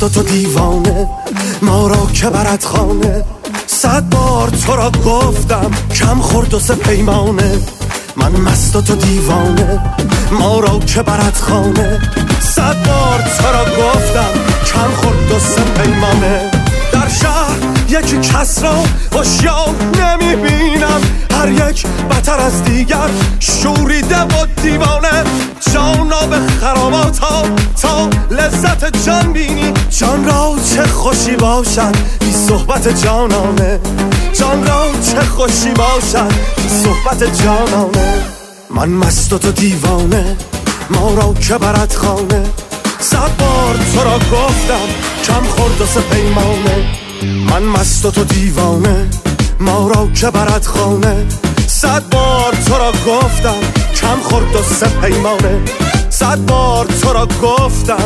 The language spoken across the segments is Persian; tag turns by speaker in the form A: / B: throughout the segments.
A: مست و تو دیوانه، ما را که برد خانه. 100 بار تو را گفتم کم خورد و سه پیمانه. من مست و تو دیوانه، ما را که برد خانه. 100 بار تو را گفتم کم خورد و سه پیمانه. در شهر یکی کس را هوشیار نمیبینم، هر یک بتر از دیگر شوریده و دیوانه. جانا به خراباتا تا لذت جان بینی، جان را چه خوشی باشد بی صحبت جانانه. جان را چه خوشی باشد بی صحبت جانانه. من مست و تو دیوانه، ما را که برد خانه. 100 بار تو را گفتم کم خورد و سه پیمانه. من مست و تو دیوانه، ما را که برد خانه. 100 بار تو را گفتم کم خورد و سه پیمانه. 100 بار تو را گفتم.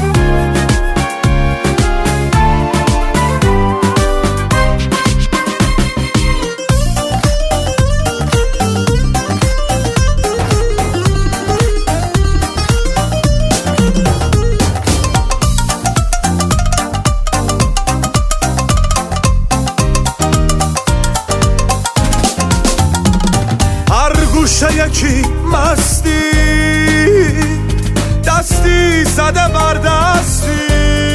A: یکی مستی دستی زده بر دستی،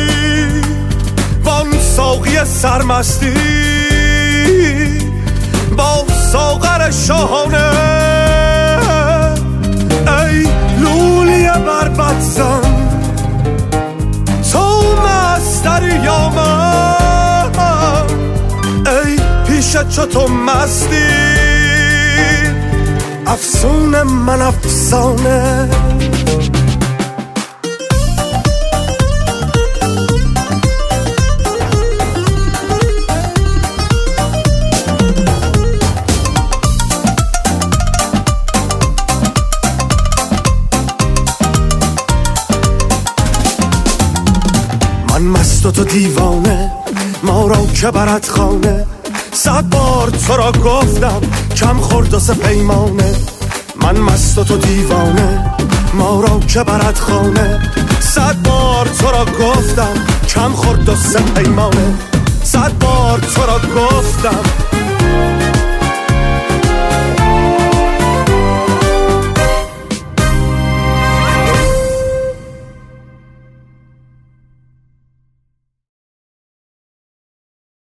A: وان ساقی سرمستی با ساغر شاهانه. ای لولی بربط زن تو مستری یا من، ای پیش چو تو مستی افسون من افسانه. من مست و تو دیوانه، ما را که برد خانه. 100 بار تو را گفتم کم خورد و سه پیمانه. من مست و تو دیوانه، ما را که برد خانه. 100 بار تو را گفتم کم خورد و سه پیمانه. 100 بار تو را گفتم